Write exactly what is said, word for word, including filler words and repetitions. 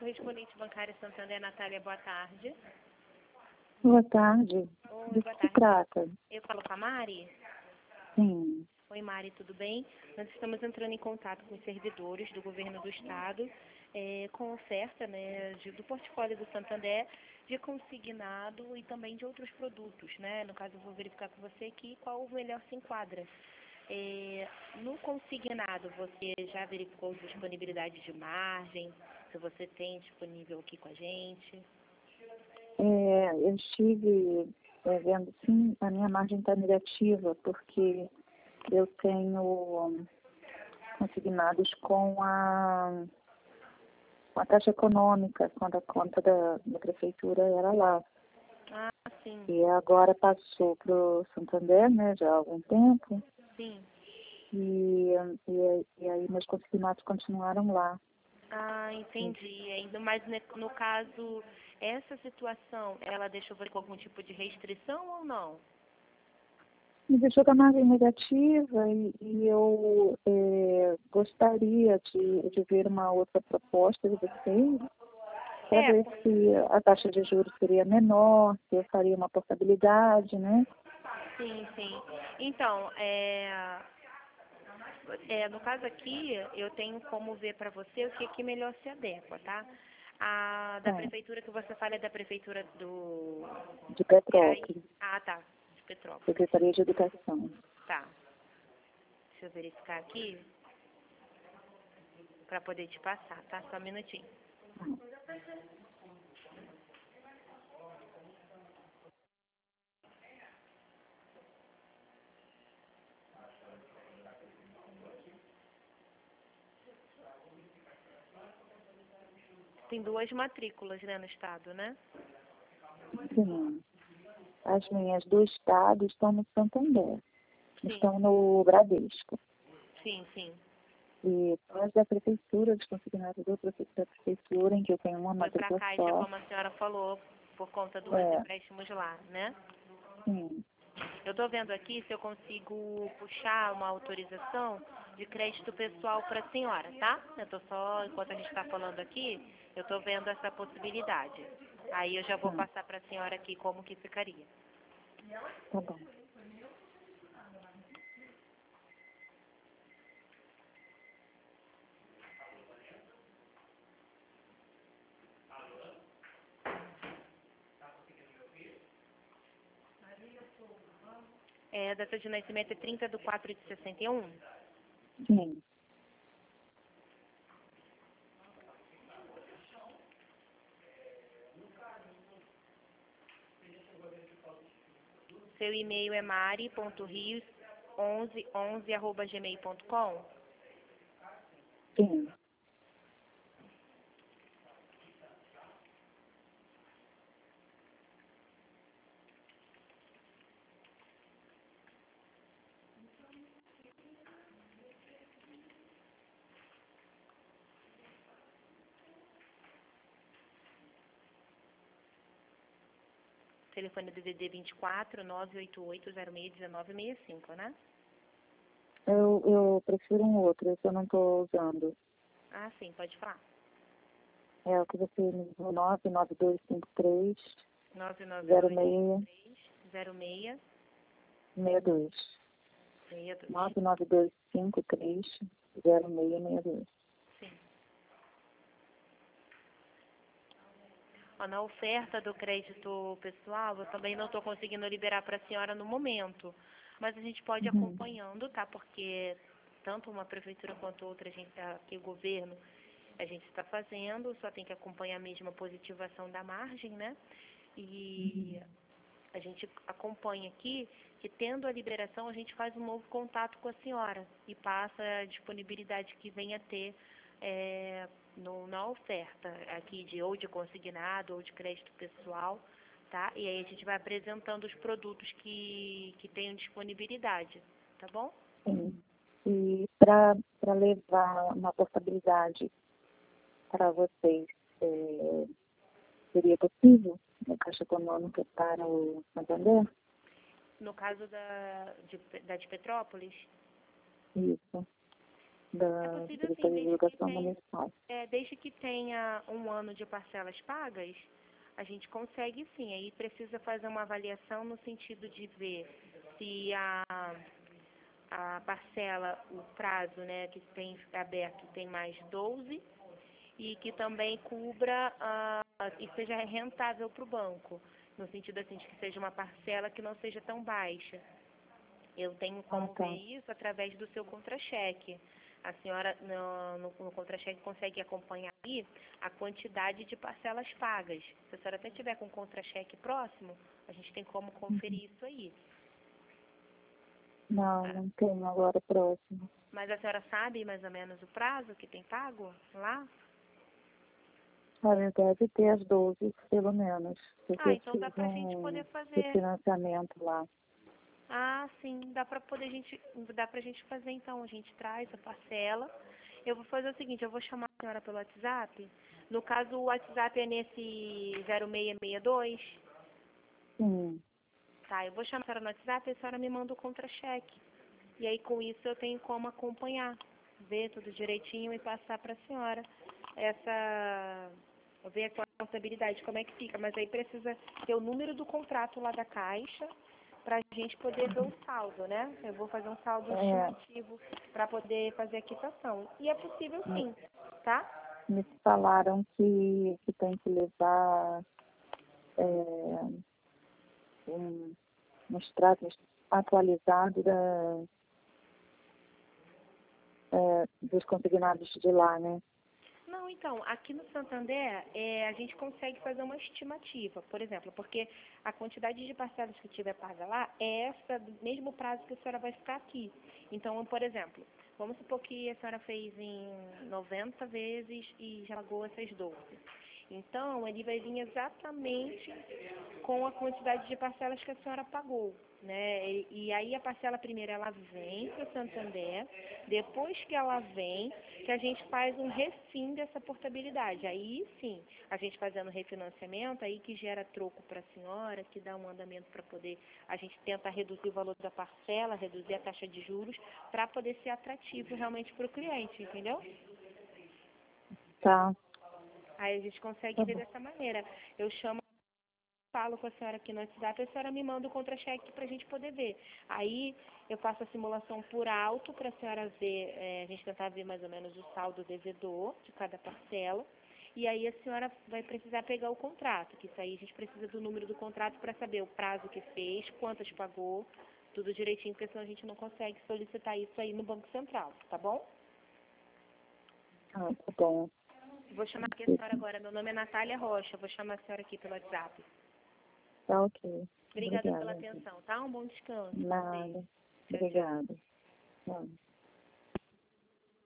correspondente bancária Santander, Natália, boa tarde. Boa tarde. Oi, Do boa que se tarde. trata? Eu falo com a Mari? Sim. Oi, Mari, tudo bem? Nós estamos entrando em contato com os servidores do governo do estado, é, com oferta, né, de, do portfólio do Santander, de consignado e também de outros produtos, né? No caso, eu vou verificar com você aqui qual o melhor se enquadra. É, no consignado, você já verificou disponibilidade de margem? Se você tem disponível aqui com a gente? É, eu estive é, vendo, sim, a minha margem está negativa, porque eu tenho consignados com a, com a Caixa Econômica, quando a conta da, da prefeitura era lá. Ah, sim. E agora passou para o Santander, né, já há algum tempo. Sim. E, e, e aí meus consignados continuaram lá. Ah, entendi. Ainda mais ne- no caso, essa situação, ela deixou você com algum tipo de restrição ou não? Me deixou com a margem negativa e, e eu é, gostaria de, de ver uma outra proposta de vocês para É, ver se a taxa de juros seria menor, se eu faria uma portabilidade, né? sim, sim. Então, é, é, no caso aqui, eu tenho como ver para você o que, que melhor se adequa, tá? A da Tá, prefeitura que você fala é da prefeitura do de Piraí. Petrópolis, Ah, tá. De Petrópolis. Secretaria de Educação. Tá. Deixa eu verificar aqui para poder te passar, tá? Só um minutinho. Tem duas matrículas, né, no estado, né? Sim, as minhas do estado estão no Santander, Sim, estão no Bradesco. sim, sim. E as da prefeitura, dos consignados do prefe- da prefeitura, em que eu tenho uma Foi para a matrícula Caixa, só. como a senhora falou, por conta dos É, empréstimos lá, né? sim. Eu estou vendo aqui se eu consigo puxar uma autorização de crédito pessoal para a senhora, tá? Eu estou só, enquanto a gente está falando aqui, eu estou vendo essa possibilidade. Aí eu já vou Tá, passar para a senhora aqui como que ficaria. tá bom. É, a data de nascimento é trinta de quatro de sessenta e um. Sim, Seu e-mail é mari ponto rios onze onze arroba gmail ponto com. sim. Telefone do D D vinte e quatro, nove oito oito, zero seis um nove seis cinco, né? Eu, eu prefiro um outro, esse eu não estou usando. Ah, sim, pode falar. É o que você me deu, nove nove dois cinco três, nove nove zero dois seis zero seis seis dois. seis dois. nove nove dois cinco três, zero seis seis dois. Sim. Ó, na oferta do crédito pessoal, eu também não estou conseguindo liberar para a senhora no momento. Mas a gente pode ir Uhum. acompanhando, tá? Porque tanto uma prefeitura quanto outra, a gente, aqui o governo, a gente está fazendo, só tem que acompanhar mesmo a positivação da margem, né? E a gente acompanha aqui que, tendo a liberação, a gente faz um novo contato com a senhora e passa a disponibilidade que venha a ter é, no, na oferta aqui de ou de consignado ou de crédito pessoal, tá? E aí a gente vai apresentando os produtos que, que tenham disponibilidade, tá bom? Sim. E para levar uma portabilidade para vocês, é, seria possível na Caixa Econômica para o Santander? No caso da de, da de Petrópolis, Isso. da possível sim, Secretaria de desde que Educação tenha, Municipal. é, desde que tenha um ano de parcelas pagas, a gente consegue sim. Aí precisa fazer uma avaliação no sentido de ver se a, a parcela, o prazo, né, que tem aberto tem mais doze e que também cubra ah, e seja rentável para o banco, no sentido assim de que seja uma parcela que não seja tão baixa. Eu tenho como Ah, tá. ver isso através do seu contra-cheque. A senhora, no, no, no contra-cheque, consegue acompanhar aí a quantidade de parcelas pagas. Se a senhora até tiver com o contra-cheque próximo, a gente tem como conferir isso aí. Não, Ah, não tenho agora próximo. mas a senhora sabe mais ou menos o prazo que tem pago lá? Olha, deve ter as doze, pelo menos. Porque Ah, eu então dá fiz pra gente um poder fazer. refinanciamento lá. Ah, sim, dá pra poder gente, dá pra gente fazer então. A gente traz a parcela. Eu vou fazer o seguinte, eu vou chamar a senhora pelo WhatsApp. No caso, o WhatsApp é nesse zero seis seis dois. Sim. Tá, eu vou chamar a senhora no WhatsApp e a senhora me manda o contra-cheque. E aí, com isso, eu tenho como acompanhar, ver tudo direitinho e passar para a senhora essa... ver a contabilidade, como é que fica. Mas aí precisa ter o número do contrato lá da Caixa para a gente poder ver o saldo, né? Eu vou fazer um saldo É, estimativo para poder fazer a quitação. E é possível sim, tá? me falaram que, que tem que levar é, um, um extrato atualizado da, é, dos consignados de lá, né? Não, então, aqui no Santander, é, a gente consegue fazer uma estimativa, por exemplo, porque a quantidade de parcelas que tiver paga lá é essa, do mesmo prazo que a senhora vai ficar aqui. Então, por exemplo, vamos supor que a senhora fez em noventa vezes e já pagou essas doze. Então, ele vai vir exatamente com a quantidade de parcelas que a senhora pagou, né? E, e aí a parcela primeira ela vem para o Santander, depois que ela vem, que a gente faz um refim dessa portabilidade. Aí sim, a gente fazendo refinanciamento, aí que gera troco para a senhora, que dá um andamento para poder, a gente tenta reduzir o valor da parcela, reduzir a taxa de juros, para poder ser atrativo realmente para o cliente, entendeu? Tá, Aí a gente consegue tá ver bom. dessa maneira. Eu chamo, falo com a senhora aqui no WhatsApp, a senhora me manda o contra-cheque para a gente poder ver. Aí eu faço a simulação por alto para a senhora ver, é, a gente tentar ver mais ou menos o saldo devedor de cada parcela. E aí a senhora vai precisar pegar o contrato, que isso aí a gente precisa do número do contrato para saber o prazo que fez, quantas pagou, tudo direitinho, porque senão a gente não consegue solicitar isso aí no Banco Central, tá bom? Ah, tá bom. Vou chamar aqui a senhora agora, meu nome é Natália Rocha, vou chamar a senhora aqui pelo WhatsApp. Tá ok. Obrigada pela Obrigada. atenção, tá? Um bom descanso. Nada. Beijo. Tchau, tchau. Obrigada. Tchau.